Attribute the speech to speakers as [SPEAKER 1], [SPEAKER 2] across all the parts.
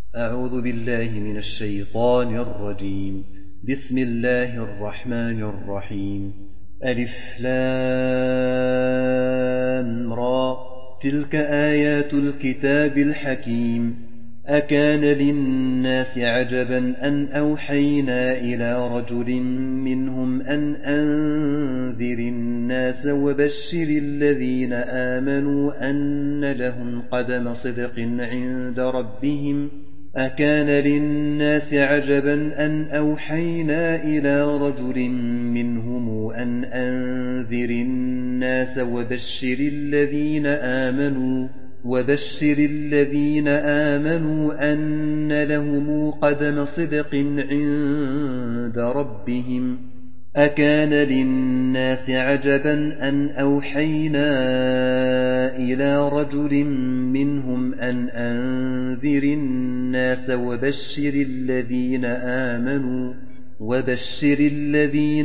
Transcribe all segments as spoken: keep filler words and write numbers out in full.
[SPEAKER 1] أعوذ بالله من الشيطان الرجيم. بسم الله الرحمن الرحيم. ألف لام را، تلك آيات الكتاب الحكيم. أكان للناس عجبا أن أوحينا إلى رجل منهم أن أنذر الناس وبشر الذين آمنوا أن لهم قدم صدق عند ربهم. أكان للناس عجبا أن أوحينا إلى رجل منهم أن أنذر الناس وبشر الذين آمنوا وبشر الذين آمنوا أن لهم قدم صدق عند ربهم. أكان للناس عجبا أن أوحينا إلى رجل منهم أن أنذر الناس وبشر الذين آمنوا وبشر الذين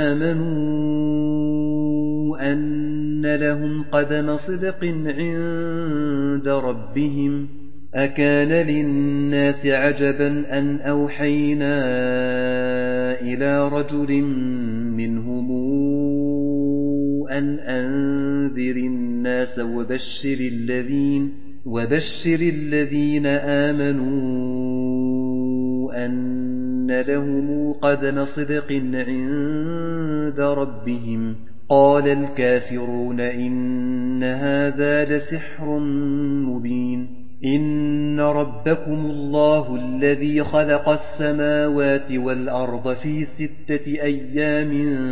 [SPEAKER 1] آمنوا أن لهم قدم صدق عند ربهم. أكان للناس عجبا أن أوحينا إلى رجل منهم أن أنذر الناس وبشر الذين وبشر الذين آمنوا أن لهم قدم صدق عند ربهم. قال الكافرون إن هذا لسحر مبين. إن ربكم الله الذي خلق السماوات والأرض في ستة أيام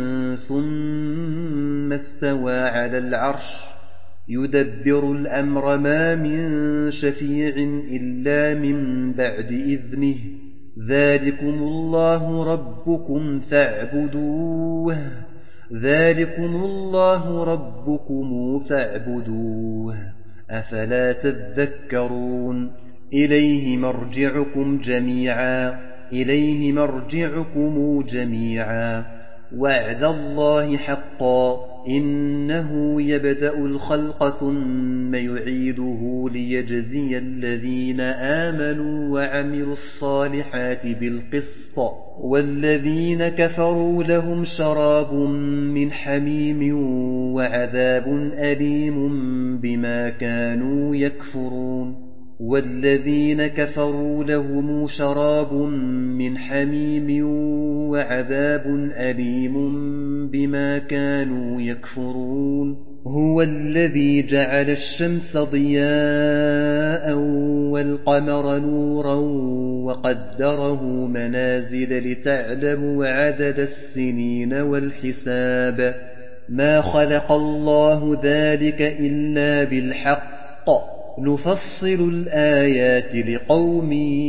[SPEAKER 1] ثم استوى على العرش يدبر الأمر ما من شفيع إلا من بعد إذنه. ذلكم الله ربكم فاعبدوه ذلكم الله ربكم فاعبدوه أفلا تذكرون. إليه مرجعكم جميعا إليه مرجعكم جميعا وعد الله حقا إنه يبدأ الخلق ثم يعيده ليجزي الذين آمنوا وعملوا الصالحات بالقسط والذين كفروا لهم شراب من حميم وعذاب أليم بما كانوا يكفرون. والذين كفروا لهم شراب من حميم وعذاب أليم بما كانوا يكفرون. هو الذي جعل الشمس ضياء والقمر نورا وقدره منازل لتعلموا عدد السنين والحساب. ما خلق الله ذلك إلا بالحق نفصل الآيات لقوم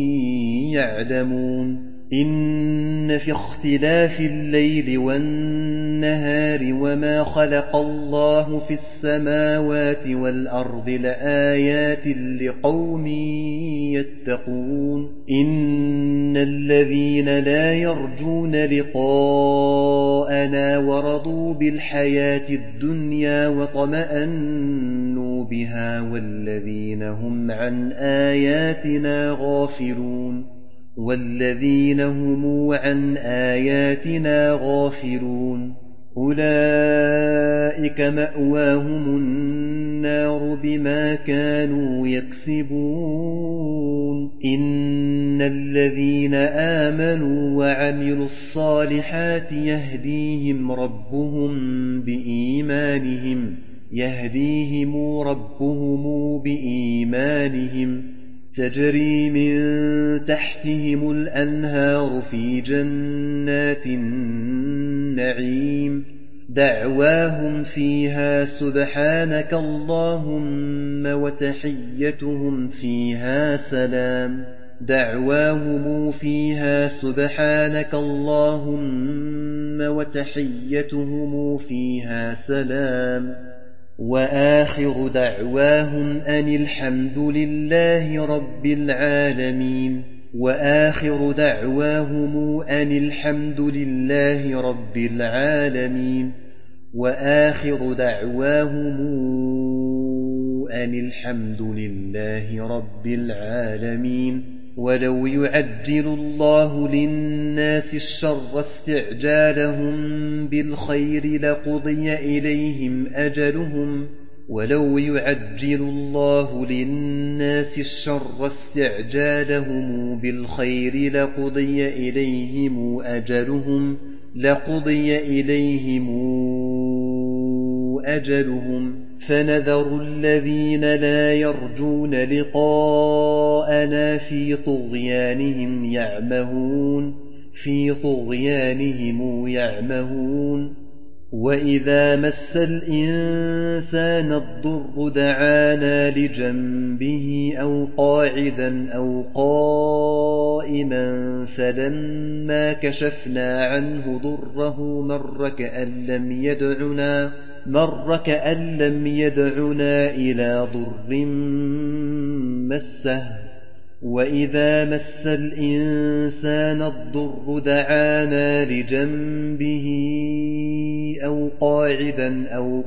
[SPEAKER 1] يعلمون. إن في اختلاف الليل والنهار وما خلق الله في السماوات والأرض لآيات لقوم يتقون. إن الذين لا يرجون لقاءنا ورضوا بالحياة الدنيا وطمأنوا بها والذين هم عن آياتنا غافلون والذين هم عن آياتنا غافلون أولئك مأواهم النار بما كانوا يكسبون. إن الذين آمنوا وعملوا الصالحات يهديهم ربهم بإيمانهم يهديهم ربهم بإيمانهم تجري من تحتهم الأنهار في جنات النعيم دعواهم فيها سبحانك اللهم وتحيتهم فيها سلام دعواهم فيها سبحانك اللهم وتحيتهم فيها سلام وآخر دعواهم أن الحمد لله رب العالمين وآخر دعواهم أن الحمد لله رب العالمين وآخر دعواهم أن الحمد لله رب العالمين. ولو يعجل الله للناس الشر استعجالهم بالخير لقضي إليهم أجلهم ولو يعجل الله للناس الشر استعجالهم بالخير لقضي إليهم أجلهم لقضي إليهم أجلهم فنذر الذين لا يرجون لقاءنا في طغيانهم يعمهون في طغيانهم يعمهون وإذا مس الإنسان الضر دعانا لجنبه أو قاعدا أو قائما فلما كشفنا عنه ضره مر كأن لم يدعنا مر كأن لم يدعنا إلى ضر مسه وإذا مس الإنسان الضر دعانا لجنبه أو قاعدا أو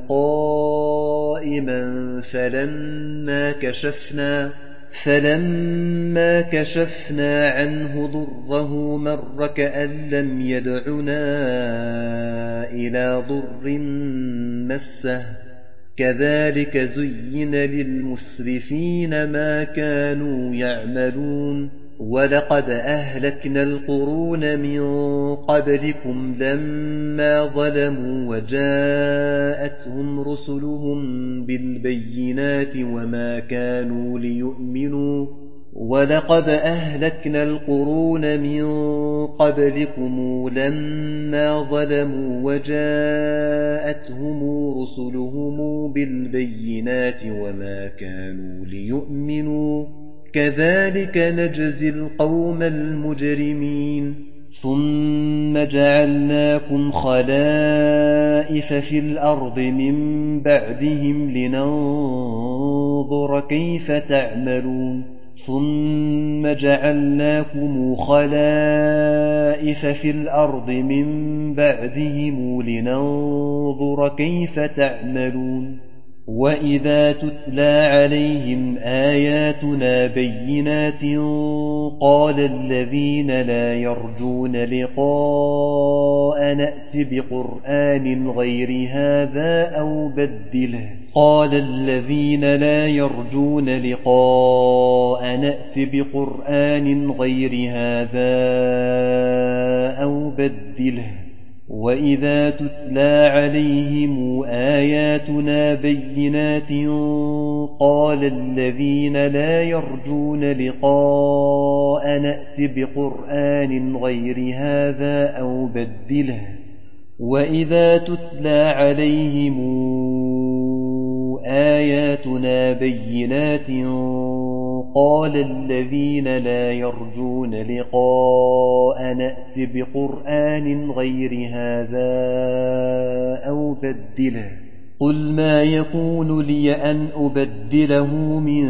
[SPEAKER 1] قائما فلما كشفنا فلما كشفنا عنه ضره مر كأن لم يدعنا إلى ضر مسه كذلك زين للمسرفين ما كانوا يعملون ولقد أهلكنا القرون من قبلكم لما ظلموا وجاءتهم رسلهم بالبينات وما كانوا ليؤمنوا ولقد أهلكنا القرون من قبلكم لما ظلموا وجاءتهم رسلهم بالبينات وما كانوا ليؤمنوا كذلك نجزي القوم المجرمين ثم جعلناكم خلائف في الأرض من بعدهم لننظر كيف تعملون ثم جعلناكم خلائف في الأرض من بعدهم لننظر كيف تعملون وإذا تتلى عليهم آياتنا بينات قال الذين لا يرجون لقاء نأت بقرآن غير هذا أو بدله قال الذين لا يرجون لقاء نأت بقرآن غير هذا أو بدله وإذا تتلى عليهم آياتنا بينات قال الذين لا يرجون لقاء نأت بقرآن غير هذا أو بدله وإذا تتلى عليهم آياتنا بينات قال الذين لا يرجون لقاء نأت بقرآن غير هذا أو بدله قل ما يكون لي أن أبدله من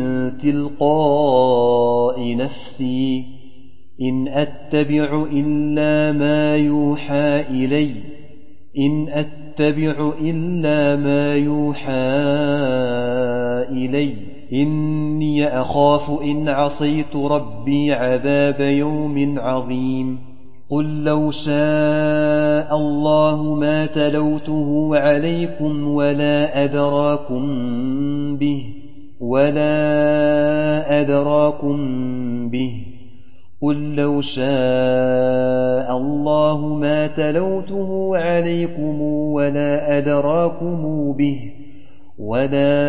[SPEAKER 1] تلقاء نفسي إن أتبع إلا ما يوحى إلي إن أتبع إلا ما يوحى إلي إني أخاف إن عصيت ربي عذاب يوم عظيم قل لو شاء الله ما تلوته عليكم ولا أدراكم به ولا أدراكم به قل لو شاء الله ما تلوته عليكم ولا أدراكم به ولا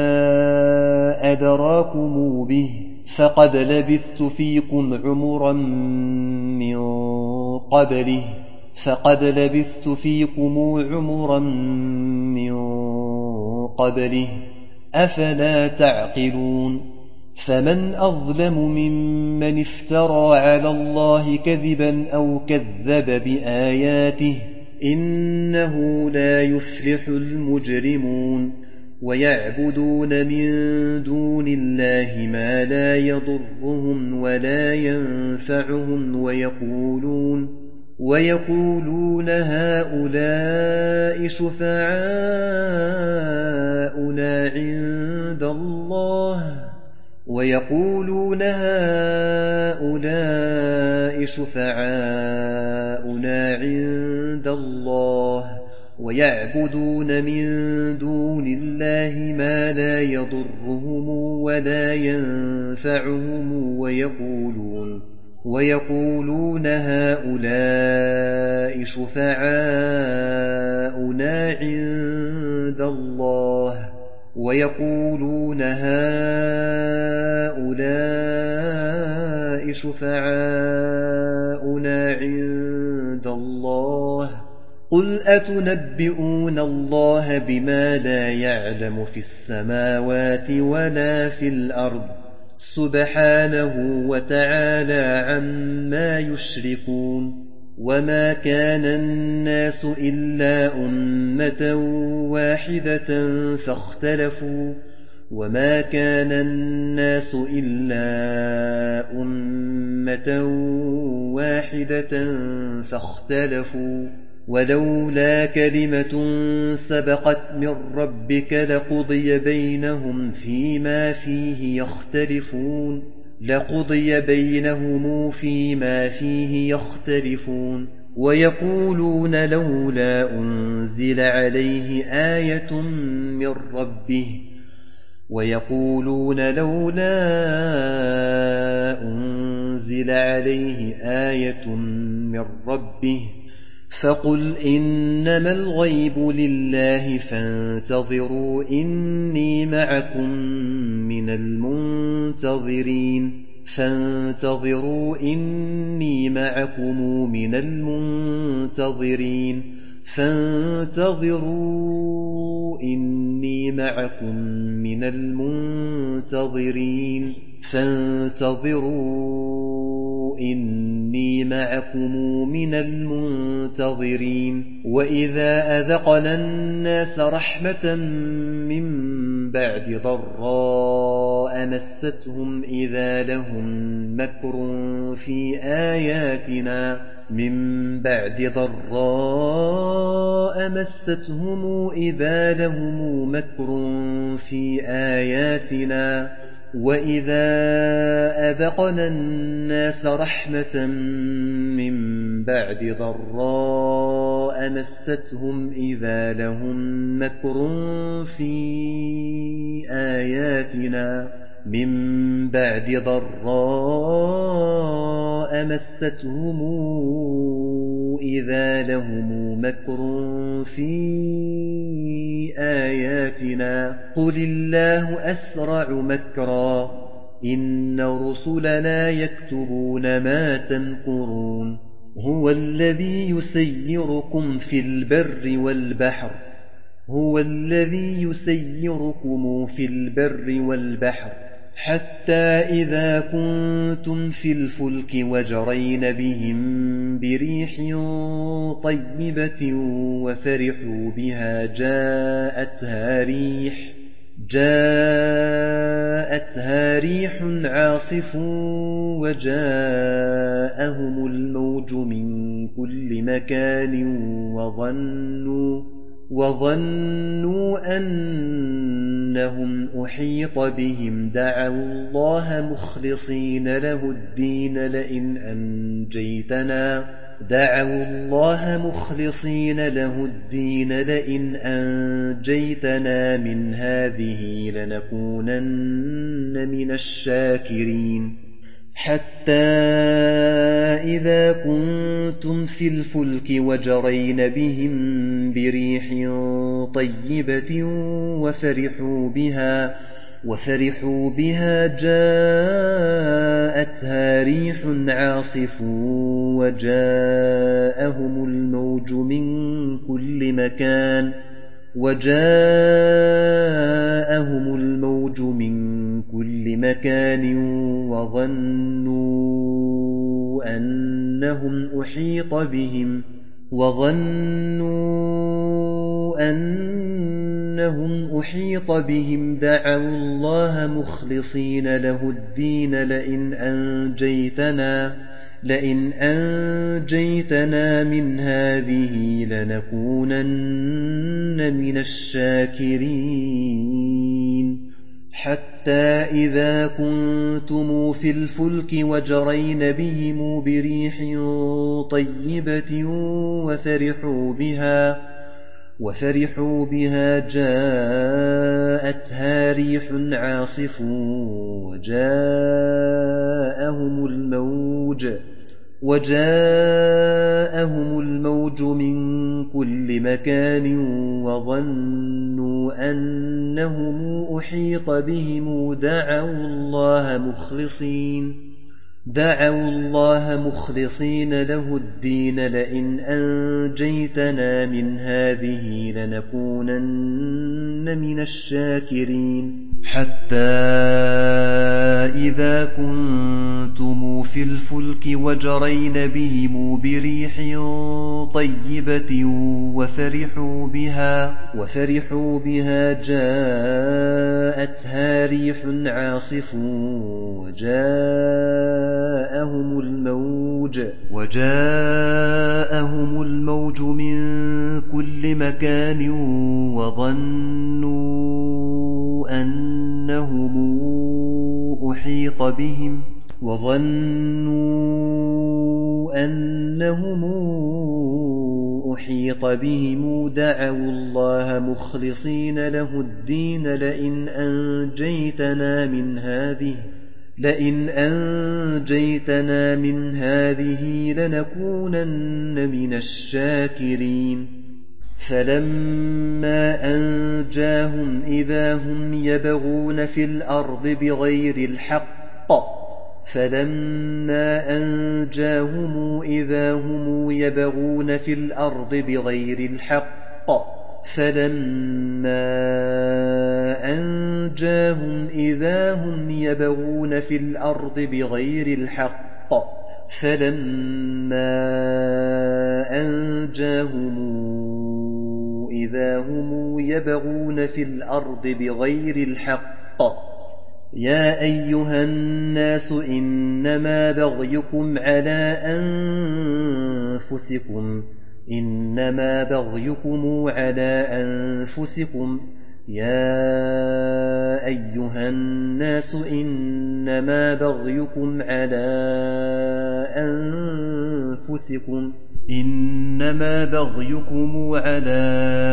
[SPEAKER 1] أدراكم به فقد لبثت فيكم عمرا من قبله فقد لبثت فيكم عمرا من قبله أفلا تعقلون فمن أظلم ممن افترى على الله كذبا أو كذب بآياته إنه لا يفلح المجرمون ويعبدون من دون الله ما لا يضرهم ولا ينفعهم ويقولون ويقولون هؤلاء شفعاؤنا عند الله ويقولون هؤلاء شفعاؤنا عند الله ويعبدون من دون الله ما لا يضرهم ولا ينفعهم ويقولون ويقولون هؤلاء شفعاؤنا عند الله ويقولون هؤلاء شفعاؤنا عند الله قل أتنبئون الله بما لا يعلم في السماوات ولا في الأرض سبحانه وتعالى عما يشركون وما كان الناس إلا أمة واحدة فاختلفوا وما كان الناس إلا أمة واحدة فاختلفوا ولولا كلمة سبقت من ربك لقضي بينهم فيما فيه يختلفون لقضي بينهم فيما فيه يختلفون ويقولون لولا أنزل عليه آية من ربه ويقولون لولا أنزل عليه آية من ربه فقل إنما الغيب لله فانتظروا إني معكم من المنتظرين فانتظروا إني معكم من المنتظرين فانتظروا إني معكم من المنتظرين فانتظروا إني معكم من المنتظرين وإذا أذقنا الناس رحمة من بعد ضراء مستهم إذا لهم مكر في آياتنا من بعد ضراء مستهم إذا لهم مكر في آياتنا وإذا أذقنا الناس رحمة من بعد ضراء مستهم إذا لهم مكر في آياتنا من بعد ضراء مستهم إذا لهم مكر في آياتنا قل الله أسرع مكرا إن رسلنا يكتبون ما تمكرون هو الذي يسيركم في البر والبحر هو الذي يسيركم في البر والبحر حتى إذا كنتم في الفلك وجرين بهم بريح طيبة وفرحوا بها جاءتها ريح جاءتها ريح عاصف وجاءهم الموج من كل مكان وظنوا وظنوا أنهم أحيط بهم دعوا الله مخلصين له الدين لئن أنجيتنا دعوا الله مخلصين له الدين لئن أنجيتنا من هذه لنكونن من الشاكرين حتى إذا كنتم في الفلك وجرين بهم بريح طيبة وفرحوا بها وفرحوا بها جاءتها ريح عاصف وجاءهم الموج من كل مكان وجاءهم الموج من كل مكان وظنوا أنهم أحيط بهم وظنوا أنهم أحيط بهم دعوا الله مخلصين له الدين لئن أنجيتنا لئن أنجيتنا من هذه لنكونن من الشاكرين حتى إذا كنتم في الفلك وجرين بهم بريح طيبة وفرحوا بها وفرحوا بها جاءتها ريح عاصف وجاءهم الموج وجاءهم الموج من كل مكان وظنوا أنهم أحيط بهم دعوا الله مخلصين دعوا الله مخلصين له الدين لئن أنجيتنا من هذه لنكونن من الشاكرين حتى إذا كنتم في الفلك وجرين بهم بريح طيبة وفرحوا بها وفرحوا بها جاءتها ريح عاصف وجاءهم الموج وجاءهم الموج من كل مكان وظنوا أنهم أحيط بهم وظنوا أنهم أحيط بهم دعوا الله مخلصين له الدين لئن أنجيتنا من هذه لئن أنجيتنا من هذه لنكونن من الشاكرين فلما أنجاهم إذا هم يبغون في الأرض بغير الحق فلما أنجاهم إذا هم يبغون في الأرض بغير الحق فلما أنجاهم إذا هم يبغون في الأرض بغير الحق فلما أنجاهم إذا هم يبغون في الأرض بغير الحق يا أيها الناس إنما بغيكم على أنفسكم إنما بغيكم على أنفسكم يا أيها الناس إنما بغيكم على أنفسكم إنما بغيكم على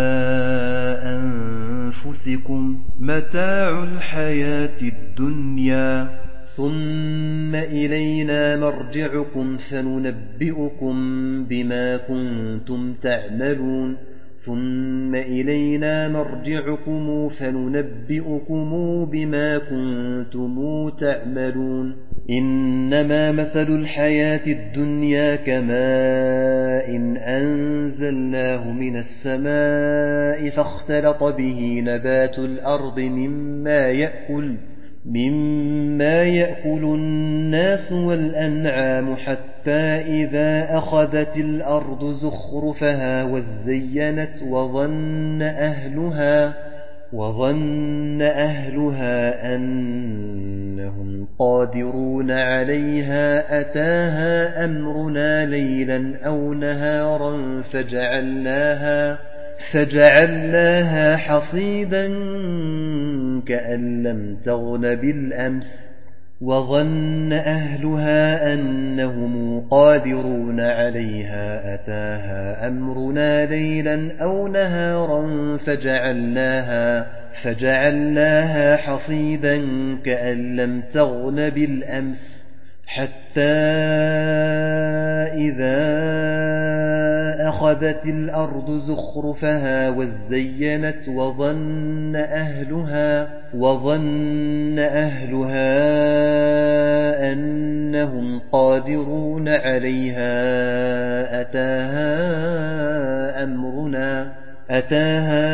[SPEAKER 1] أنفسكم متاع الحياة الدنيا ثم إلينا مرجعكم فننبئكم بما كنتم تعملون ثم إلينا مرجعكم فننبئكم بما كنتم تعملون إنما مثل الحياة الدنيا كماء إن أنزلناه من السماء فاختلط به نبات الأرض مما يأكل مما يأكل الناس والأنعام حتى إذا أخذت الأرض زخرفها وزينت وظن أهلها وظن أهلها أنهم قادرون عليها أتاها أمرنا ليلا أو نهارا فجعلناها فجعلناها حصيدا كأن لم تغن بالأمس وظن أهلها أنهم قادرون عليها أتاها أمرنا ليلا أو نهارا فجعلناها فجعلناها حصيدا كأن لم تغن بالأمس حتى إذا أخذت الأرض زخرفها وزينت وظن أهلها وظن أهلها أنهم قادرون عليها أتاها أمرنا أتاها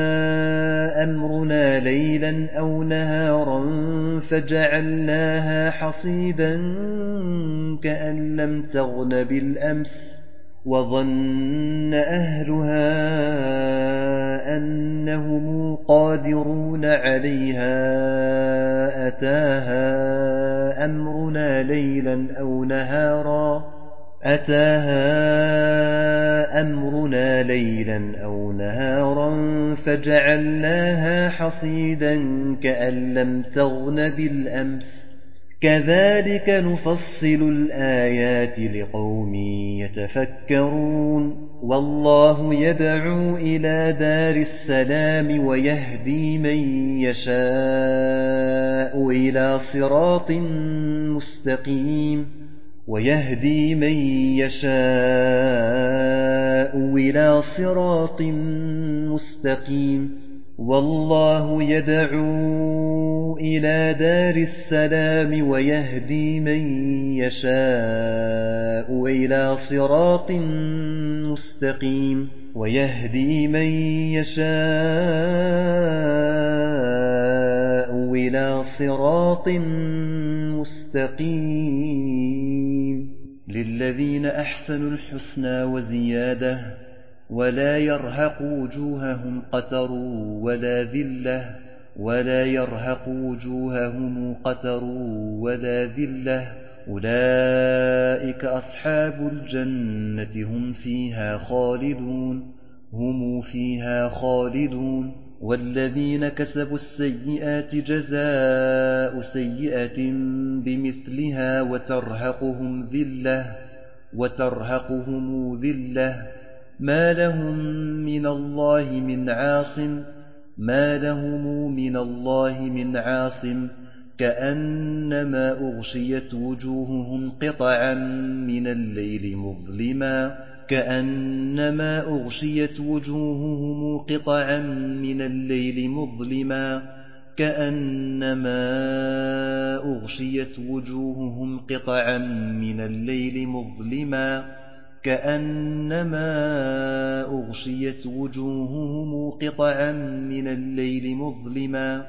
[SPEAKER 1] أمرنا ليلا أو نهارا فجعلناها حصيدا كأن لم تغن بالأمس وظن أهلها أنهم قادرون عليها أتاها أمرنا ليلا أو نهارا أتاها أمرنا ليلا أو نهارا فجعلناها حصيدا كأن لم تغن بالأمس كذلك نفصل الآيات لقوم يتفكرون والله يدعو إلى دار السلام ويهدي من يشاء إلى صراط مستقيم ويهدي من يشاء إلى صراط مستقيم والله يدعو إلى دار السلام ويهدي من يشاء إلى صراط مستقيم ويهدي من يشاء إلى صراط مستقيم للذين أحسنوا الحسنى وزيادة ولا يرهق وجوههم قتر ولا ذلة ولا يرهق وجوههم قتر ولا ذلة أولئك أصحاب الجنة هم فيها خالدون هم فيها خالدون والذين كسبوا السيئات جزاء سيئة بمثلها وترهقهم ذلة وترهقهم ذلة ما لهم من الله من عاصم ما لهم من الله من عاصم كأنما أغشيت وجوههم قطعا من الليل مظلما كأنما أغشيت وجوههم قطعا من الليل مظلما كأنما أغشيت وجوههم قطعا من الليل مظلما كأنما أغشيت وجوههم قطعا من الليل مظلما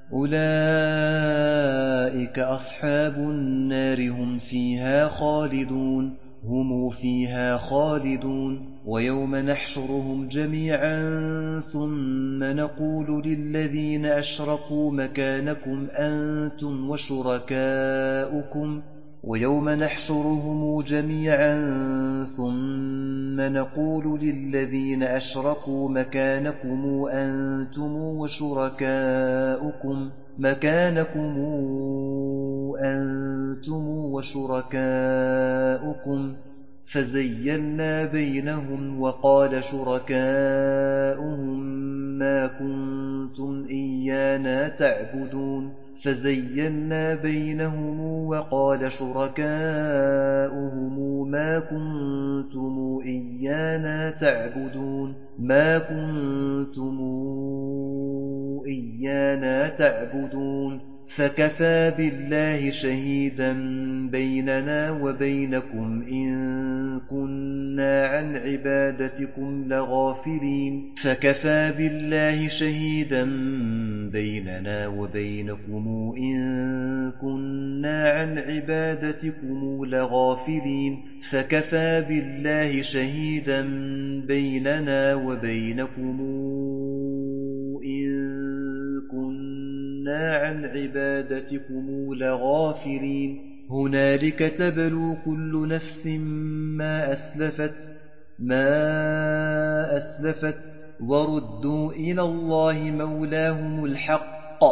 [SPEAKER 1] أولئك أصحاب النار هم فيها خالدون هم فيها خالدون ويوم نحشرهم جميعا ثم نقول للذين أشركوا مكانكم أنتم وشركاؤكم ويوم نحشرهم جميعا ثم نقول للذين أشركوا مكانكم أنتم وشركاؤكم مكانكم أنتم وشركاؤكم فزيّلنا بينهم وقال شركاؤهم ما كنتم إيانا تعبدون فزيّلنا بينهم وقال شركاؤهم ما كنتم إيانا تعبدون ما كنتم إيانا تعبدون فكفى بالله شهيدا بيننا وبينكم إن كنا عن عبادتكم لغافلين فكفى بالله شهيدا بيننا وبينكم إن كنا عن عبادتكم لغافلين فكفى بالله شهيدا بيننا وبينكم إن كنا عن عبادتكم لغافلين هنالك تبلو كل نفس ما أسلفت ما أسلفت وردوا إلى الله مولاهم الحق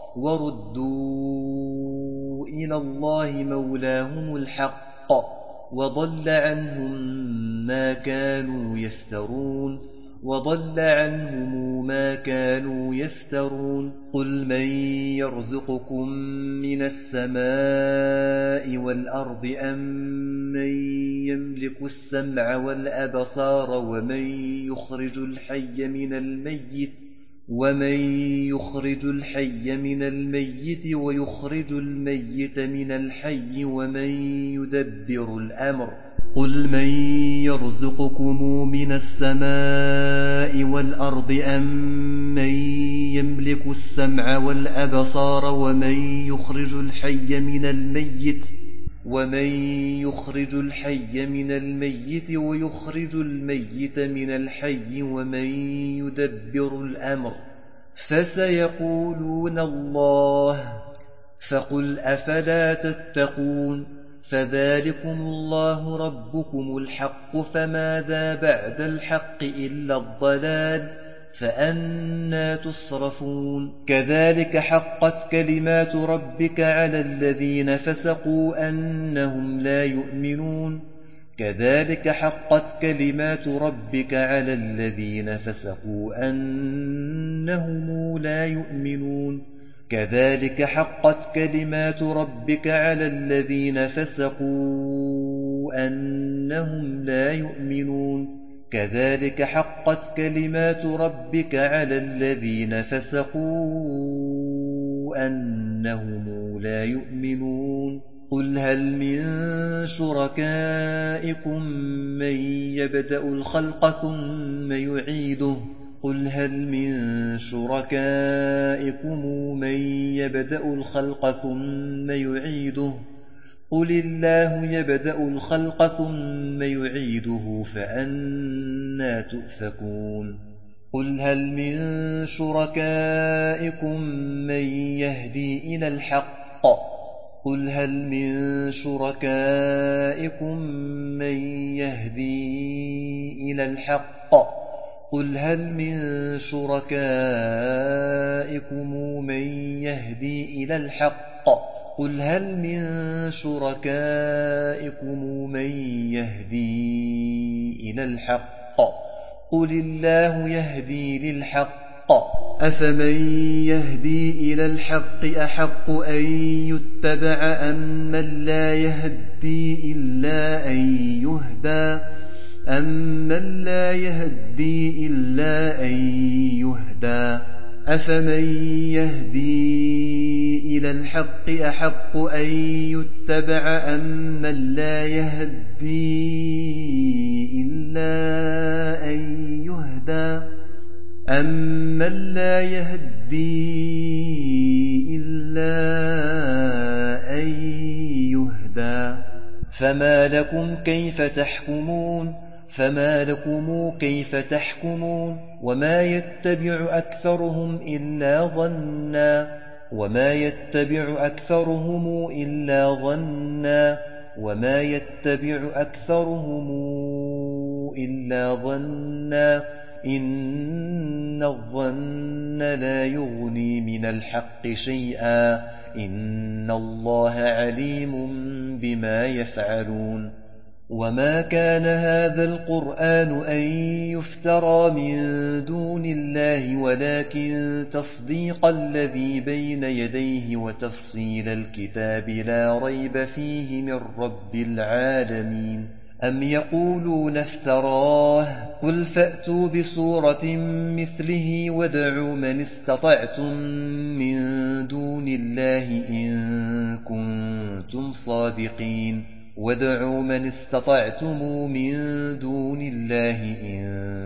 [SPEAKER 1] وردوا إلى الله مولاهم الحق وضل عنهم ما كانوا يفترون وضل عنهم ما كانوا يفترون قل من يرزقكم من السماء والأرض أم من يملك السمع والأبصار ومن يخرج الحي من الميت ومن يخرج الحي من الميت ويخرج الميت من الحي ومن يدبر الأمر قل من يرزقكم من السماء والأرض أم من يملك السمع والأبصار ومن يخرج الحي من الميت ومن يخرج الحي من الميت ويخرج الميت من الحي ومن يدبر الأمر فسيقولون الله فقل أفلا تتقون فذلكم الله ربكم الحق فماذا بعد الحق إلا الضلال فأنى تصرفون كذلك حقت كلمات ربك على الذين فسقوا أنهم لا يؤمنون كذلك حقت كلمات ربك على الذين فسقوا أنهم لا يؤمنون كذلك حقت كلمات ربك على الذين فسقوا أنهم لا يؤمنون كذلك حقت كلمات ربك على الذين فسقوا أنهم لا يؤمنون قل هل من شركائكم من يبدأ الخلق ثم يعيده قل هل من شركائكم من يبدأ الخلق ثم يعيده قل الله يبدأ الخلق ثم يعيده فأنى تؤفكون قل هل من شركائكم من يهدي إلى الحق قل هل من شركائكم من يهدي إلى الحق قل هل من شركائكم من يهدي إلى الحق قل هل من شركائكم من يهدي إلى الحق قل الله يهدي للحق أفمن يهدي إلى الحق أحق أن يتبع أمن لا يهدي إلا أن يهدى أمن لا يهدي إلا أن يهدى أفمن يهدي إلى الحق أحق أن يتبع أمن لا يهدي إلا أن يهدى أمن لا يهدي إلا أن يهدى فما لكم كيف تحكمون فما لكم كيف تحكمون وما يتبع أكثرهم إلا ظنا وما يتبع أكثرهم إلا ظنا وما يتبع أكثرهم إلا ظنا إن الظن لا يغني من الحق شيئا إن الله عليم بما يفعلون وما كان هذا القرآن أن يفترى من دون الله ولكن تصديق الذي بين يديه وتفصيل الكتاب لا ريب فيه من رب العالمين أم يقولون افتراه قل فأتوا بسورة مثله وادعوا من استطعتم من دون الله إن كنتم صادقين وادعوا من استطعتم من دون الله إن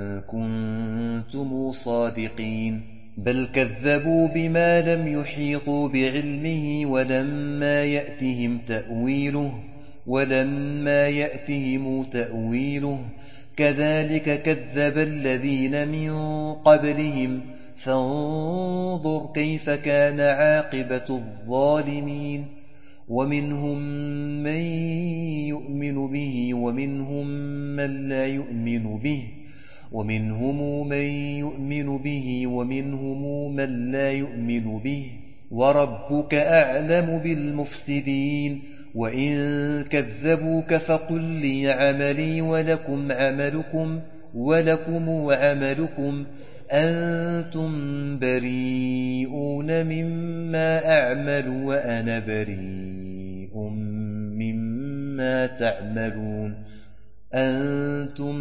[SPEAKER 1] كنتم صادقين بل كذبوا بما لم يحيطوا بعلمه ولما يأتهم تأويله ولما يأتهم تأويله كذلك كذب الذين من قبلهم فانظر كيف كان عاقبة الظالمين ومنهم من يؤمن به ومنهم من لا يؤمن به ومنهم من يؤمن به ومنهم من لا يؤمن به وربك أعلم بالمفسدين وإن كذبوك فقل لي عملي ولكم عملكم ولكم عملكم أنتم بريئون مما أعمل وأنا بريء مما تعملون أنتم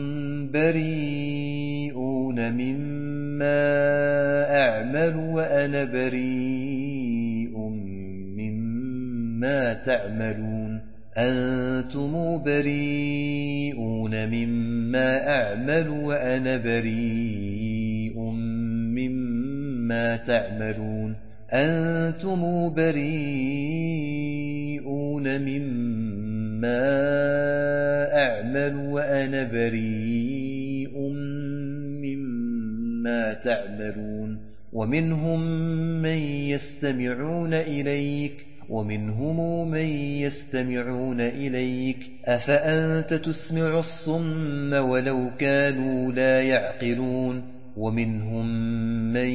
[SPEAKER 1] بريئون مما أعمل وأنا بريء مما تعملون أنتم بريئون مما أعمل وأنا بريء مما تعملون أنتم بريئون مما أعمل وأنا بريء مما تعملون ومنهم من يستمعون إليك ومنهم من يستمعون إليك أفأنت تسمع الصم ولو كانوا لا يعقلون ومنهم من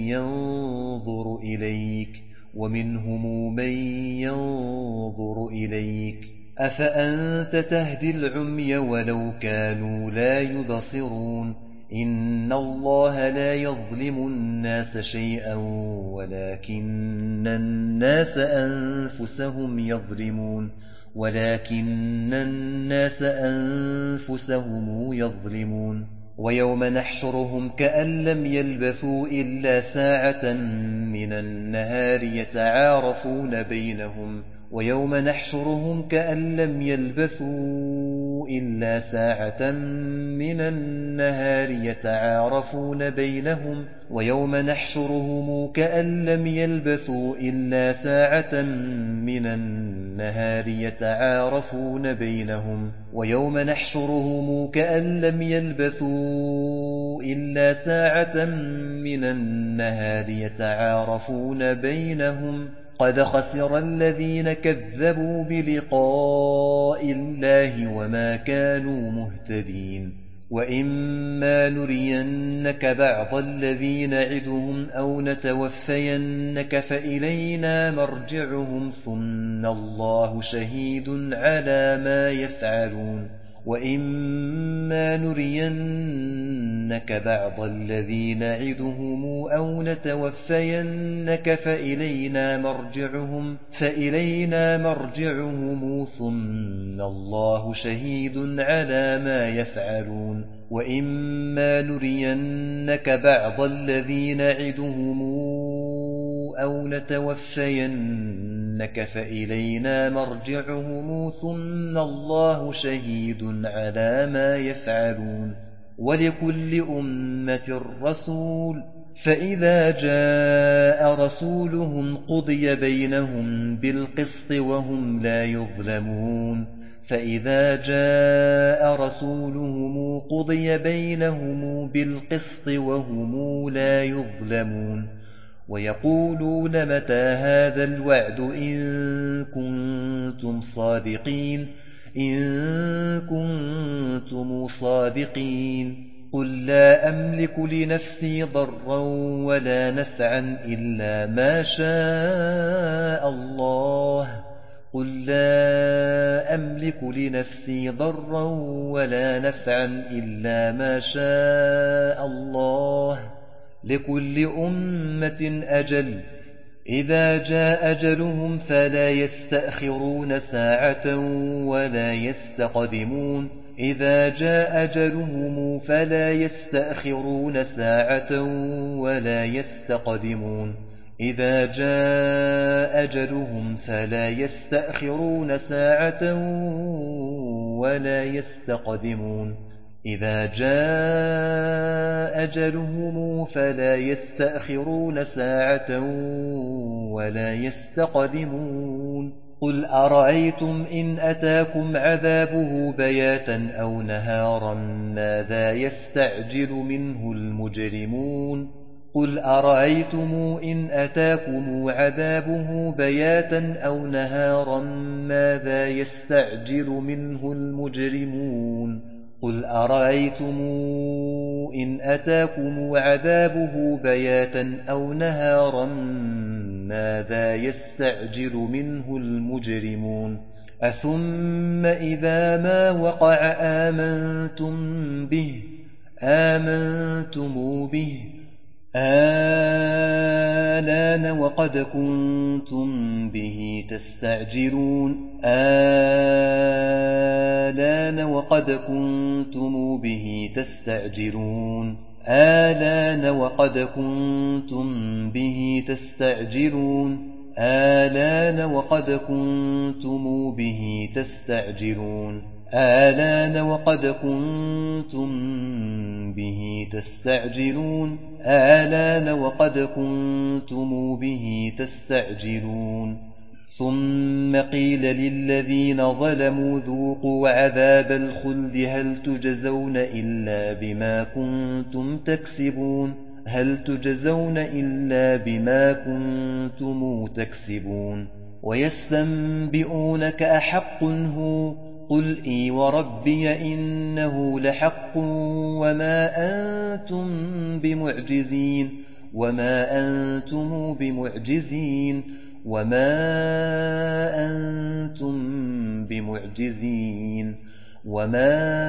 [SPEAKER 1] ينظر إليك ومنهم من ينظر إليك أفأنت تهدي العمي ولو كانوا لا يبصرون إن الله لا يظلم الناس شيئا ولكن الناس أنفسهم يظلمون ولكن الناس أنفسهم يظلمون ويوم نحشرهم كأن لم يلبثوا إلا ساعة من النهار يتعارفون بينهم ويوم نحشرهم كأن لم يلبثوا إلا ساعة من النهار يتعارفون بينهم ويوم نحشرهم كأن لم يلبثوا إلا ساعة من النهار يتعارفون بينهم ويوم نحشرهم كأن لم يلبثوا إلا ساعة من النهار يتعارفون بينهم قد خسر الذين كذبوا بلقاء الله وما كانوا مهتدين وإما نرينك بعض الذي نعدهم أو نتوفينك فإلينا مرجعهم ثم الله شهيد على ما يفعلون وإما نرينك بعض الذي نعدهم أو نتوفينك فإلينا مرجعهم فإلينا مرجعهم ثم الله شهيد على ما يفعلون وإما نرينك بعض الذي نعدهم أو نتوفينك فإلينا مرجعهم ثم الله شهيد على ما يفعلون ولكل أمة رسول فإذا جاء رسولهم قضي بينهم بالقسط وهم لا يظلمون فإذا جاء رسولهم قضي بينهم بالقسط وهم لا يظلمون ويقولون متى هذا الوعد إن كنتم صادقين إن كنتم صادقين قل لا أملك لنفسي ضرا ولا نفعا إلا ما شاء الله قل لا أملك لنفسي ضرا ولا نفعا إلا ما شاء الله لكل أمة أجل إذا جاء أجلهم فلا يستأخرون ساعة ولا يستقدمون إذا جاء أجلهم فلا يستأخرون ساعة ولا يستقدمون إذا جاء أجلهم فلا يستأخرون ساعة ولا يستقدمون إذا جاء أجلهم فلا يستأخرون ساعة ولا يستقدمون قل أرأيتم إن أتاكم عذابه بياتا أو نهارا ماذا يستعجل منه المجرمون قل أرأيتم إن أتاكم عذابه بياتا أو نهارا ماذا يستعجل منه المجرمون قل أرأيتم إن أتاكم عذابه بياتا أو نهارا ماذا يستعجل منه المجرمون أثم إذا ما وقع آمنتم به آمنتم به آلان وقد كنتم به تستعجلون آلان وقد كنتم به تستعجلون آلان وقد كنتم به تستعجلون آلان وقد كنتم به تستعجلون آلان وقد كنتم به تستعجلون آلان وقد كنتم به تستعجلون ثم قيل للذين ظلموا ذوقوا عذاب الخلد هل تجزون إلا بما كنتم تكسبون هل تجزون إلا بما كنتم تكسبون ويستنبئونك أحق هو قل إي وربي إنه لحق وما أنتم بمعجزين وما أنتم بمعجزين وما أنتم بمعجزين وما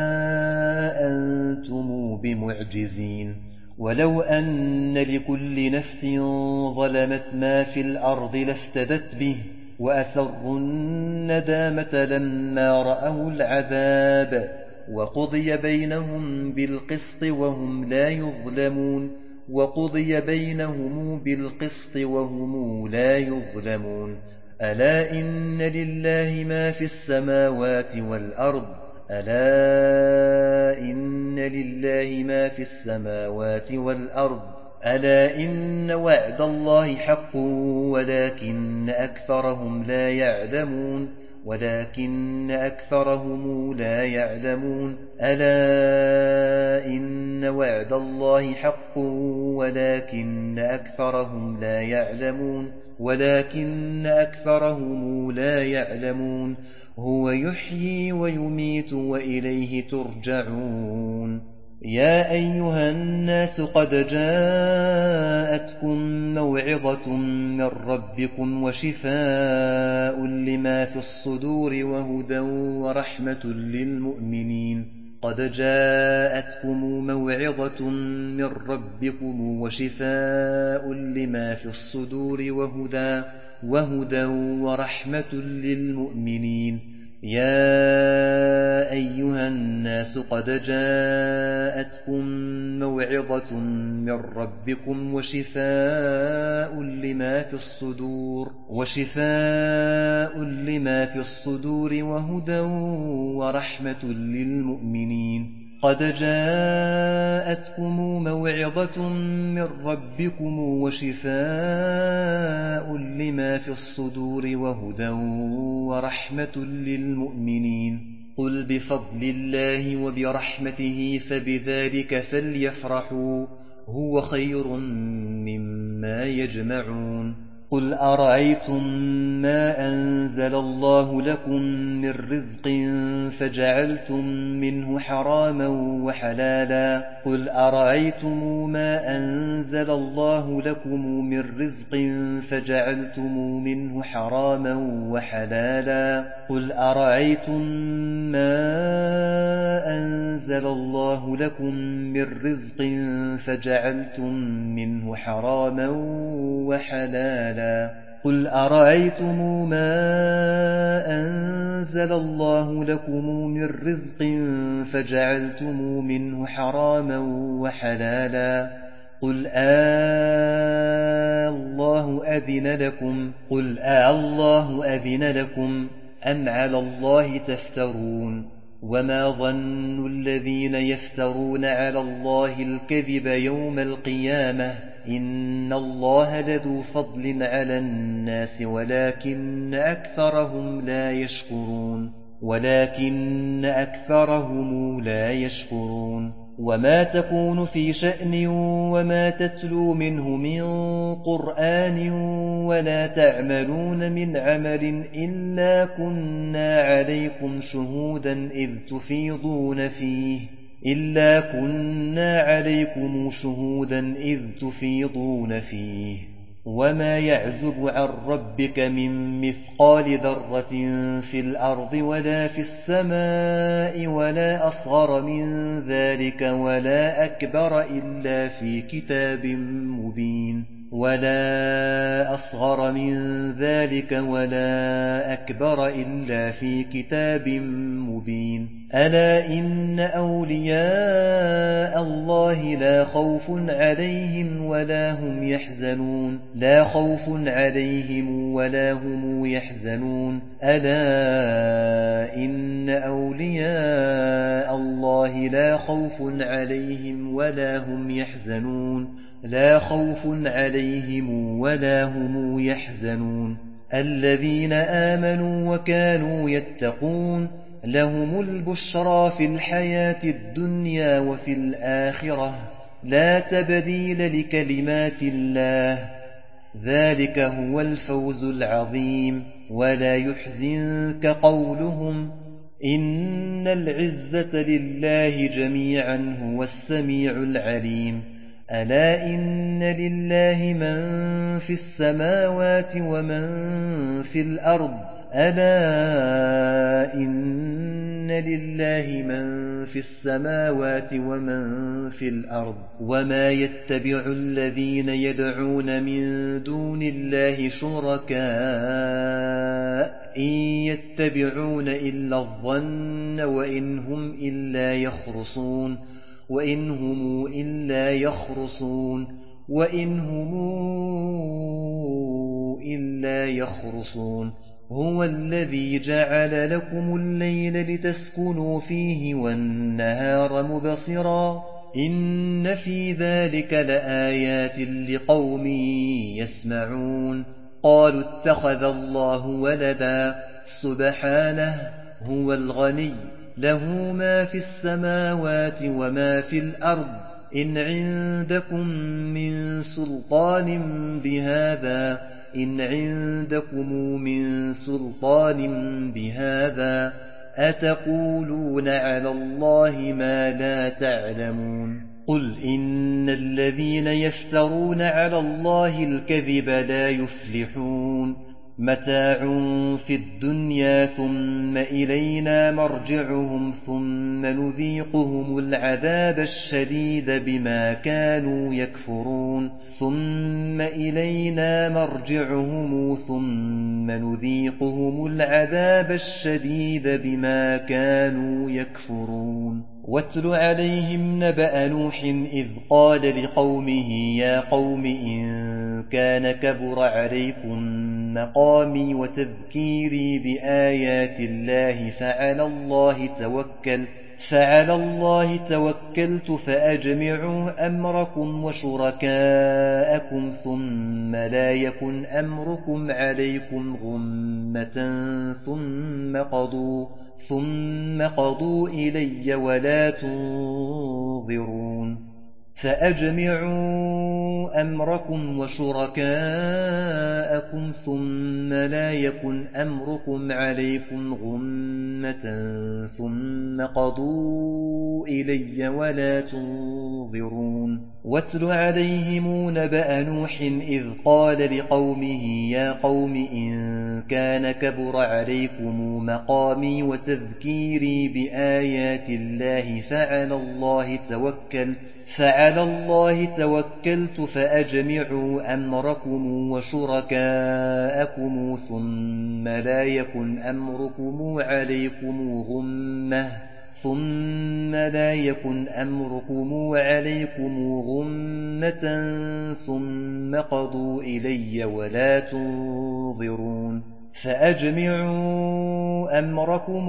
[SPEAKER 1] أنتم بمعجزين ولو أن لكل نفس ظلمت ما في الأرض لافتدت به وأسروا الندامة لما رأوا العذاب وقضي بينهم بالقسط وهم لا يظلمون وقضي بينهم بالقسط وهم لا يظلمون ألا إن لله ما في السماوات والأرض ألا إن لله ما في السماوات والأرض ألا إن وعد الله حق ولكن أكثرهم لا يعلمون ولكن أكثرهم لا يعلمون ألا إن وعد الله حق ولكن أكثرهم لا يعلمون ولكن أكثرهم لا يعلمون هو يحيي ويميت وإليه ترجعون يا أيها الناس قد جاءتكم موعظة من ربكم وشفاء لما في الصدور وهدى ورحمة للمؤمنين قد جاءتكم موعظة من ربكم وشفاء لما في الصدور وهدى وهدى ورحمة للمؤمنين يا أيها الناس قد جاءتكم موعظة من ربكم وشفاء لما في الصدور وشفاء لما في الصدور وهدى ورحمة للمؤمنين قد جاءتكم موعظة من ربكم وشفاء لما في الصدور وهدى ورحمة للمؤمنين قل بفضل الله وبرحمته فبذلك فليفرحوا هو خير مما يجمعون قل أرأيتم ما أنزل الله لكم من رزق فجعلتم منه حراما وحلالا قل أرأيتم ما أنزل الله لكم من رزق فجعلتم منه حراما وحلالا قل أرأيتم ما أنزل الله لكم من رزق فجعلتم منه حراما وحلالا قل أرأيتم ما أنزل الله لكم من رزق فجعلتم منه حراما وحلالا قل آه الله أذن لكم قل آه الله أذن لكم أم على الله تفترون وما ظن الذين يفترون على الله الكذب يوم القيامة إن الله لذو فضل على الناس ولكن أكثرهم لا يشكرون ولكن أكثرهم لا يشكرون وما تكون في شأن وما تتلو منه من قرآن ولا تعملون من عمل إلا كنا عليكم شهودا إذ تفيضون فيه إلا كنا عليكم شهودا إذ تفيضون فيه وما يعزب عن ربك من مثقال ذرة في الأرض ولا في السماء ولا أصغر من ذلك ولا أكبر إلا في كتاب مبين ولا أصغر من ذلك ولا أكبر إلا في كتاب مبين ألا إن أولياء الله لا خوف عليهم ولا هم يحزنون لا خوف عليهم ولا هم يحزنون ألا إن أولياء الله لا خوف عليهم ولا هم يحزنون لا خوف عليهم ولا هم يحزنون الذين آمنوا وكانوا يتقون لهم البشرى في الحياة الدنيا وفي الآخرة لا تبديل لكلمات الله ذلك هو الفوز العظيم ولا يحزنك قولهم إن العزة لله جميعا هو السميع العليم ألا إن لله من في السماوات ومن في الأرض ألا إن لله من في السماوات ومن في الأرض وما يتبع الذين يدعون من دون الله شركاء إن يتبعون إلا الظن وإن هم إلا يخرصون وإن هم إلا يخرصون وإن هم إلا يخرصون هو الذي جعل لكم الليل لتسكنوا فيه والنهار مبصرا إن في ذلك لآيات لقوم يسمعون قالوا اتخذ الله ولدا سبحانه هو الغني له ما في السماوات وما في الأرض إن عندكم من سلطان بهذا إن عندكم من سلطان بهذا أتقولون على الله ما لا تعلمون قل إن الذين يفترون على الله الكذب لا يفلحون متاع في الدنيا ثم إلينا مرجعهم ثم نذيقهم العذاب الشديد بما كانوا يكفرون ثم إلينا مرجعهم ثم نذيقهم العذاب الشديد بما كانوا يكفرون واتل عليهم نبأ نوح إذ قال لقومه يا قوم إن كان كبر عليكم مقامي وتذكيري بآيات الله فعلى الله توكلت فعلى الله توكلت فأجمعوا أمركم وشركاءكم ثم لا يكن أمركم عليكم غمة ثم قضوا ثم قضوا إلي ولا تنظرون فأجمعوا أمركم وشركاءكم ثم لا يكن أمركم عليكم غمة ثم قضوا إلي ولا تنظرون واتل عليهم نبأ نوح إذ قال لقومه يا قوم إن كان كبر عليكم مقامي وتذكيري بآيات الله فعلى الله توكلت فعلى الله توكلت فأجمعوا أمركم وشركاءكم ثم لا يكن أمركم عليكم غمة ثم لا يكن أمركم عليكم غمة ثم قضوا إلي ولا تنظرون فأجمعوا أمركم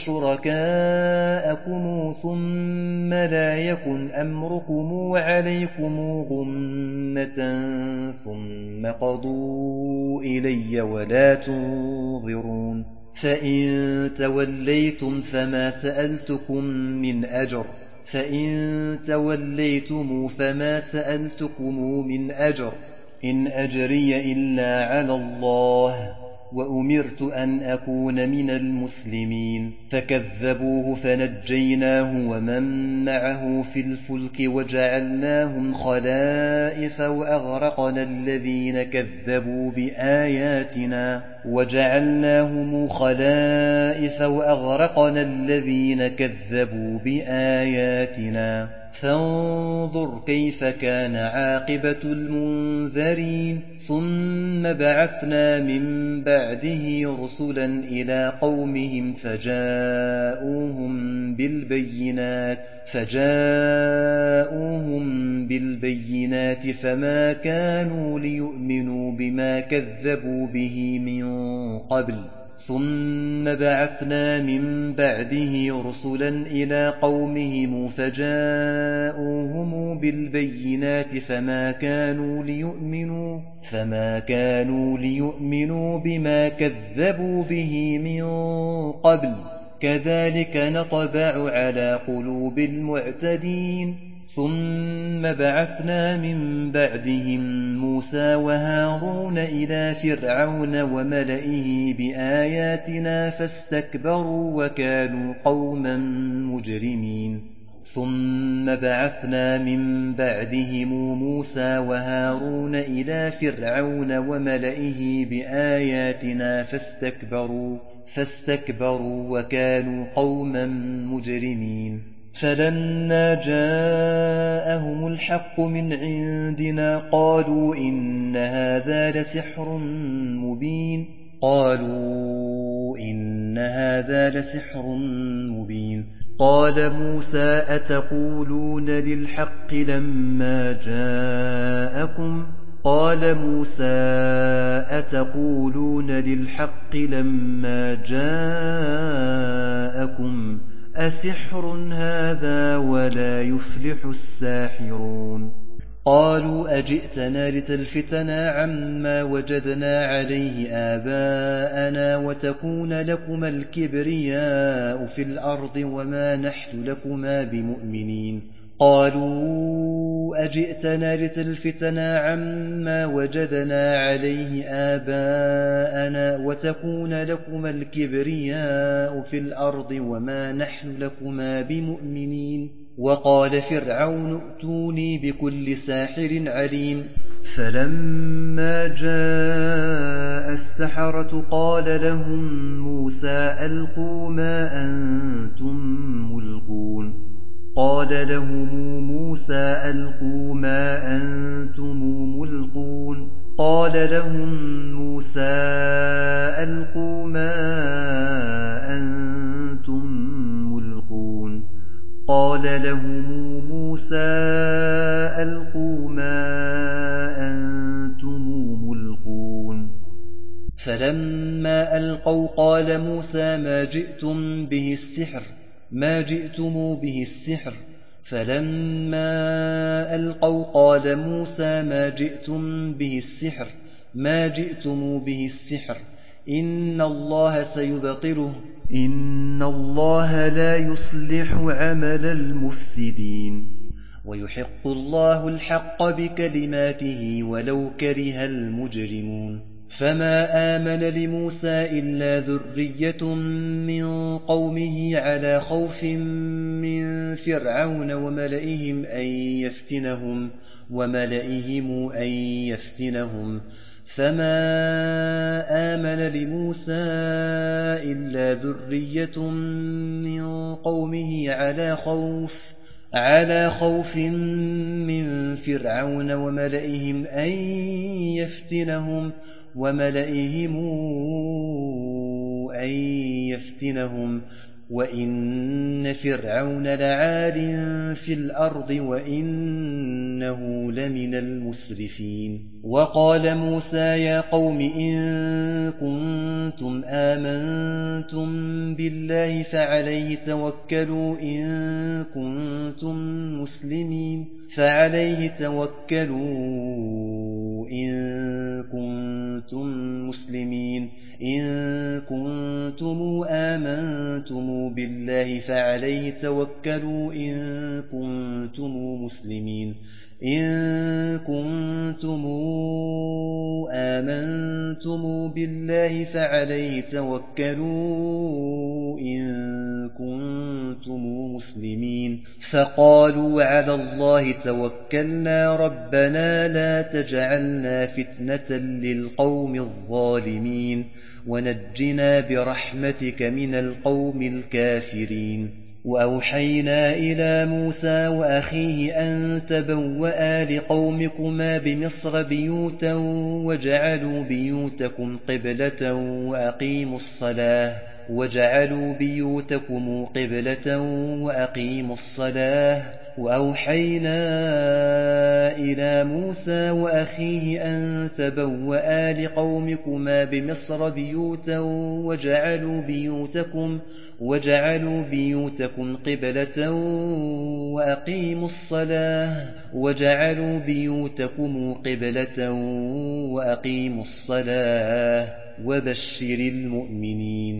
[SPEAKER 1] وشركاءكم ثم لا يكن أمركم عليكم غمة ثم قضوا إلي ولا تنظرون فإن توليتم فما سألتكم من أجر فإن توليتم فما سألتكم من أجر إن أجري إلا على الله وأمرت أن أكون من المسلمين فكذبوه فنجيناه ومن معه في الفلك وجعلناهم خلائف وأغرقنا الذين كذبوا بآياتنا وجعلناهم خلائف وأغرقنا الذين كذبوا بآياتنا فانظر كيف كان عاقبة المنذرين ثم بعثنا من بعده رسلا إلى قومهم فجاءوهم بالبينات فجاءوهم بالبينات فما كانوا ليؤمنوا بما كذبوا به من قبل ثم بعثنا من بعده رسلا إلى قومهم فجاءوهم بالبينات فما كانوا ليؤمنوا فما كانوا ليؤمنوا بما كذبوا به من قبل كذلك نطبع على قلوب المعتدين ثم بعثنا من بعدهم موسى وهارون إلى فرعون وملئه بآياتنا فاستكبروا وكانوا قوما مجرمين ثم بعثنا من بعدهم موسى وهارون إلى فرعون وملئه بآياتنا فاستكبروا فاستكبروا وكانوا قوما مجرمين فلما جاءهم الحق من عندنا قالوا إن هذا لسحر مبين قالوا إن هذا لسحر مبين قال موسى أتقولون للحق لما جاءكم قال موسى أتقولون للحق لما جاءكم أسحر هذا ولا يفلح الساحرون قالوا أجئتنا لتلفتنا عما وجدنا عليه آباءنا وتكون لكما الكبرياء في الأرض وما نحن لكما بمؤمنين قالوا أجئتنا لتلفتنا عما وجدنا عليه آباءنا وتكون لكما الكبرياء في الأرض وما نحن لكما بمؤمنين وقال فرعون ائتوني بكل ساحر عليم فلما جاء السحرة قال لهم موسى ألقوا ما أنتم ملقون قال لهم موسى ألقوا ما أنتم ملقون قال لهم موسى ألقوا ما أنتم ملقون قال لهم موسى ألقوا ما أنتم ملقون فلما ألقوا قال موسى ما جئتم به السحر ما جئتم به السحر فلما ألقوا قال موسى ما جئتم به السحر ما جئتم به السحر إن الله سيبطله إن الله لا يصلح عمل المفسدين ويحق الله الحق بكلماته ولو كره المجرمون فما آمن لموسى إلا ذرية من قومه على خوف من فرعون وملئهم أن يفتنهم وملئهم أن يفتنهم فما آمن لموسى إلا ذرية من قومه على خوف على خوف من فرعون وملئهم أن يفتنهم وملئهم أن يفتنهم وإن فرعون لعال في الأرض وإنه لمن المسرفين وقال موسى يا قوم إن كنتم آمنتم بالله فعليه توكلوا إن كنتم مسلمين فعليه توكلوا إن كنتم مسلمين إن كنتم آمنتم بالله فعليه توكلوا إن كنتم مسلمين إن كنتم آمنتم بالله فعليه توكلوا إن كنتم مسلمين فقالوا على الله توكلنا ربنا لا تجعلنا فتنة للقوم الظالمين ونجنا برحمتك من القوم الكافرين وأوحينا إلى موسى وأخيه أن تبوأ لقومكما بمصر بيوتا وجعلوا بيوتكم قبلة وأقيموا الصلاة وجعلوا بيوتكم قبلة وأقيموا الصلاة وأوحينا إلى موسى وأخيه أن تبوأ لقومكما بمصر بيوتا وجعلوا بيوتكم وجعلوا بيوتكم قبلة وأقيموا الصلاة وجعلوا بيوتكم قبلة وأقيموا الصلاة وبشر المؤمنين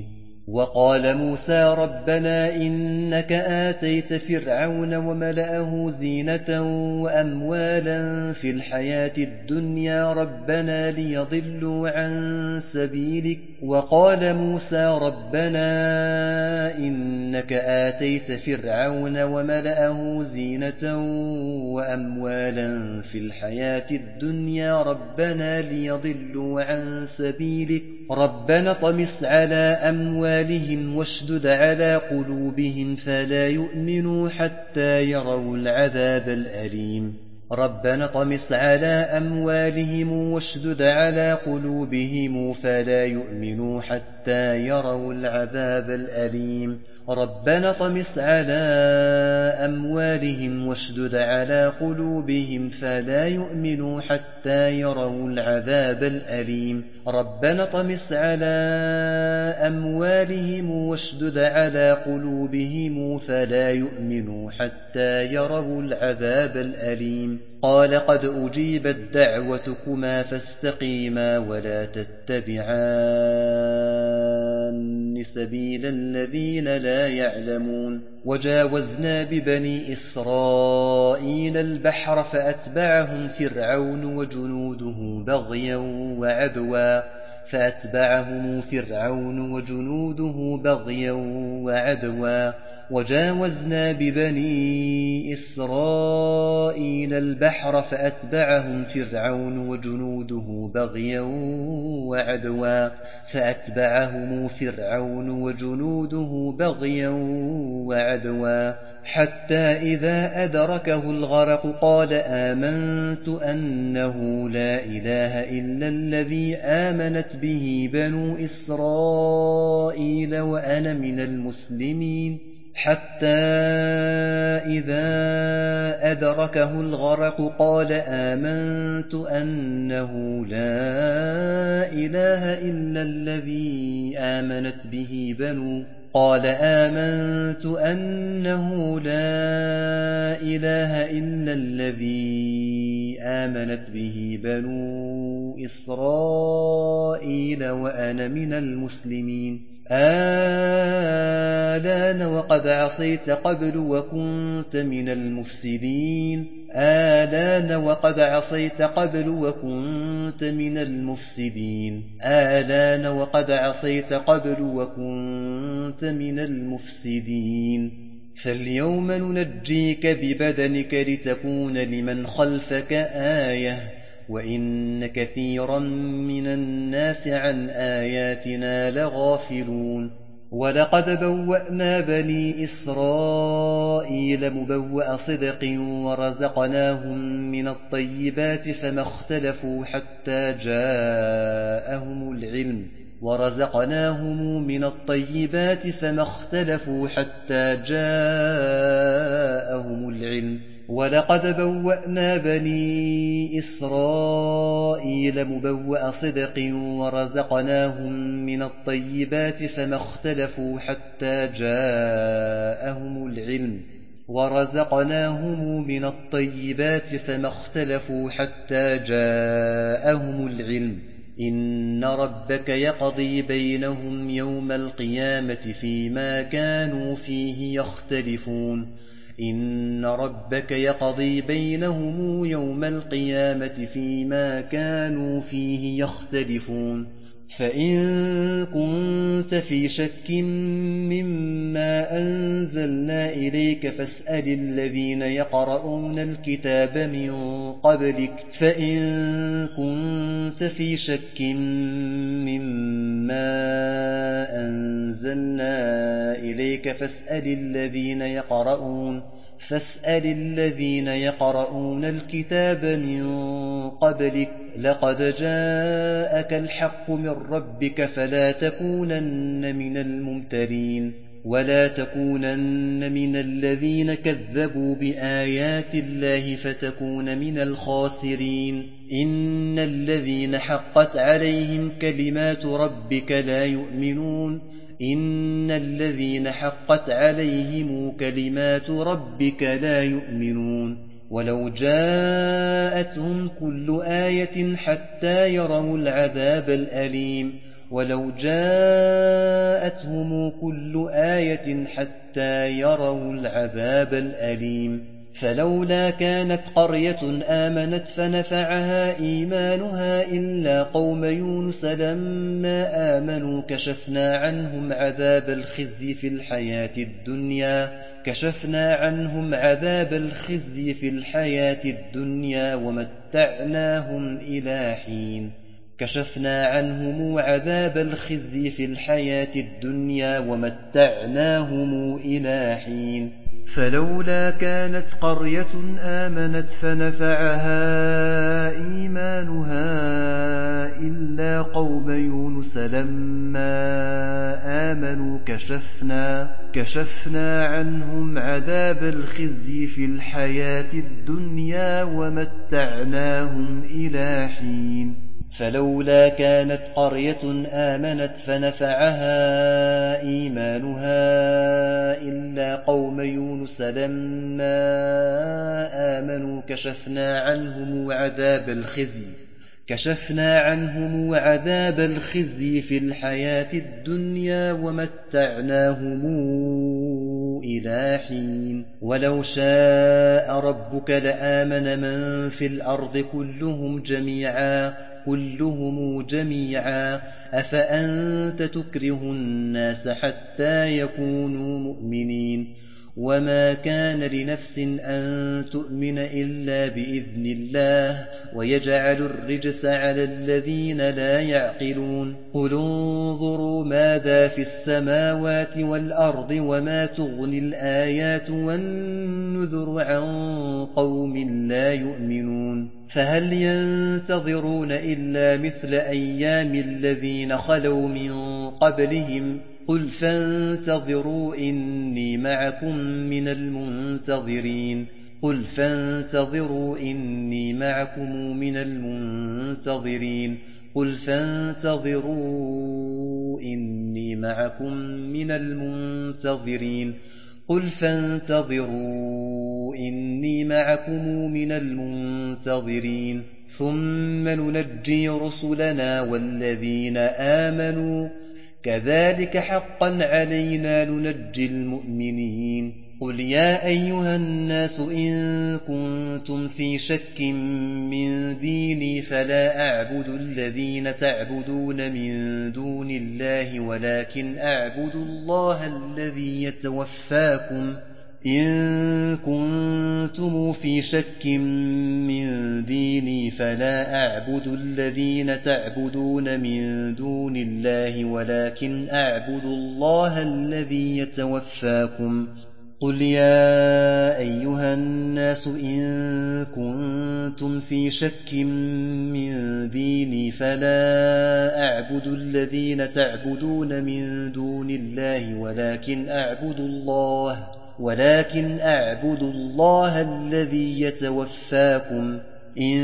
[SPEAKER 1] وقال موسى ربنا إنك آتيت فرعون وملأه زينة وأموالا في الحياة الدنيا ربنا ليضلوا عن سبيلك وقال موسى ربنا إنك آتيت فرعون وملأه زينة وأموالا في الحياة الدنيا ربنا ليضلوا عن سبيلك ربنا طمس على أموالهم واشدد على قلوبهم فلا يؤمنوا حتى يروا العذاب الأليم ربنا طمس على أموالهم واشدد على قلوبهم فلا يؤمنوا حتى يروا العذاب الأليم ربنا طمس على أموالهم واشدد على قلوبهم فلا يؤمنوا حتى يروا العذاب الأليم ربنا طمس على أموالهم واشدد على قلوبهم فلا يؤمنوا حتى يروا العذاب الأليم قال قد أجيبت دعوتكما فاستقيما ولا تتبعان سبيل الذين لا يعلمون وجاوزنا ببني إسرائيل البحر فأتبعهم فرعون وجنوده بغيا وعدوا فأتبعهم فرعون وجنوده بغيا وعدوا وجاوزنا ببني إسرائيل البحر فأتبعهم فرعون وجنوده بغيا وعدوا فأتبعهم فرعون وجنوده بغيا وعدوا حتى إذا أدركه الغرق قال آمنت أنه لا إله إلا الذي آمنت به بنو إسرائيل وأنا من المسلمين حتى إذا أدركه الغرق قال آمنت أنه لا إله إلا الذي آمنت به بنو قال آمنت أنه لا إله إلا الذي آمنت به بنو إسرائيل وأنا من المسلمين آلان وقد عصيت قبل وكنت من المفسدين آلان وقد عصيت قبل وكنت من المفسدين آلان وقد عصيت قبل وكنت من المفسدين فاليوم ننجيك ببدنك لتكون لمن خلفك آية وإن كثيرا من الناس عن آياتنا لغافلون ولقد بوأنا بني إسرائيل مبوأ صدق ورزقناهم من الطيبات فما اختلفوا حتى جاءهم العلم ورزقناهم من الطيبات فما اختلفوا حتى جاءهم العلم ولقد بوأنا بني إسرائيل مبوأ صدق ورزقناهم من الطيبات فما اختلفوا حتى جاءهم العلم ورزقناهم من الطيبات فما اختلفوا حتى جاءهم العلم إن ربك يقضي بينهم يوم القيامة فيما كانوا فيه يختلفون إن ربك يقضي بينهم يوم القيامة فيما كانوا فيه يختلفون فإن كنت في شك مما أنزلنا إليك فاسأل الذين يقرؤون الكتاب من قبلك فإن كنت في شك مما أنزلنا إليك فاسأل الذين يقرؤون فاسأل الذين يقرؤون الكتاب من قبلك لقد جاءك الحق من ربك فلا تكونن من الممترين ولا تكونن من الذين كذبوا بآيات الله فتكون من الخاسرين إن الذين حقت عليهم كلمات ربك لا يؤمنون إن الذين حقت عليهم كلمات ربك لا يؤمنون ولو جاءتهم كل آية حتى يروا العذاب الأليم ولو جاءتهم كل آية حتى يروا العذاب الأليم فلولا كانت قرية آمنت فنفعها إيمانها إلا قوم يونس لما آمنوا كشفنا عنهم عذاب الخزي في الحياة الدنيا كشفنا عنهم عذاب الخزي في الحياة الدنيا ومتعناهم إلى حين كشفنا عنهم عذاب الخزي في الحياة الدنيا ومتعناهم إلى حين فلولا كانت قرية آمنت فنفعها إيمانها إلا قوم يونس لما آمنوا كشفنا كشفنا عنهم عذاب الخزي في الحياة الدنيا ومتعناهم إلى حين فلولا كانت قرية آمنت فنفعها إيمانها إلا قوم يونس لما آمنوا كشفنا عنهم عذاب الخزي كشفنا عنهم عذاب الخزي في الحياة الدنيا ومتعناهم إلى حين ولو شاء ربك لآمن من في الأرض كلهم جميعا كلهم جميعا أفأنت تكره الناس حتى يكونوا مؤمنين وما كان لنفس أن تؤمن إلا بإذن الله ويجعل الرجس على الذين لا يعقلون قل انظروا ماذا في السماوات والأرض وما تغني الآيات والنذر عن قوم لا يؤمنون فهل ينتظرون إلا مثل أيام الذين خلوا من قبلهم قل فانتظروا إني معكم من المنتظرين قل فانتظروا إني معكم من المنتظرين قل فانتظروا إني معكم من المنتظرين قل فانتظروا إني معكم من المنتظرين ثم ننجي رسلنا والذين آمنوا كذلك حقا علينا ننجي المؤمنين قل يا أيها الناس إن كنتم في شك من ديني فلا أعبد الذين تعبدون من دون الله ولكن أعبد الله الذي يتوفاكم إن كنتم في شك من ديني فلا أعبد الذين تعبدون من دون الله ولكن أعبد الله الذي يتوفاكم قل يا أيها الناس إن كنتم في شك من ديني فلا أعبد الذين تعبدون من دون الله ولكن أعبد الله ولكن أعبد الله الذي يتوفاكم إن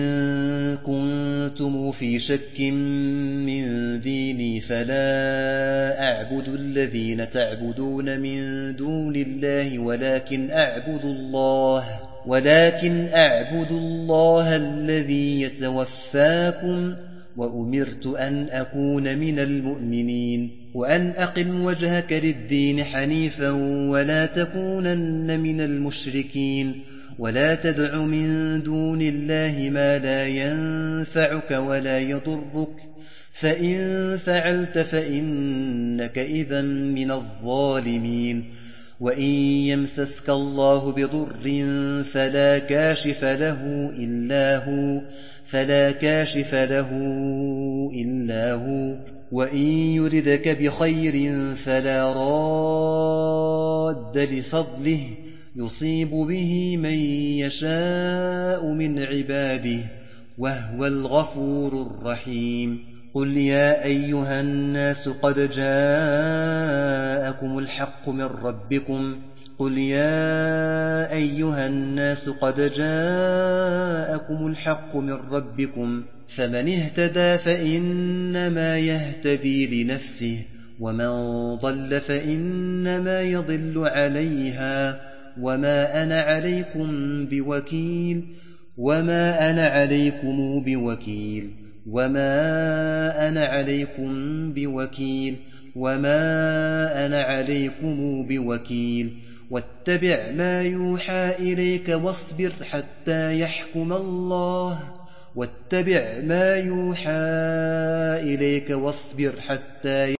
[SPEAKER 1] كنتم في شك من ديني فلا أعبد الذين تعبدون من دون الله ولكن أعبد الله ولكن أعبد الله الذي يتوفاكم وأمرت أن أكون من المؤمنين وأن أقم وجهك للدين حنيفا ولا تكونن من المشركين ولا تدع من دون الله ما لا ينفعك ولا يضرك فإن فعلت فإنك إذا من الظالمين وإن يمسسك الله بضر فلا كاشف له إلا هو فلا كاشف له إلا هو وإن يردك بخير فلا راد لفضله يصيب به من يشاء من عباده وهو الغفور الرحيم قل يا أيها الناس قد جاءكم الحق من ربكم قل يا أيها الناس قد جاءكم الحق من ربكم فمن اهتدى فإنما يهتدي لنفسه ومن ضل فإنما يضل عليها وما أنا عليكم بوكيل وما أنا عليكم بوكيل وما أنا عليكم بوكيل وما أنا عليكم بوكيل واتبع ما يوحى إليك واصبر حتى يحكم الله واتبع ما يوحى إليك واصبر حتى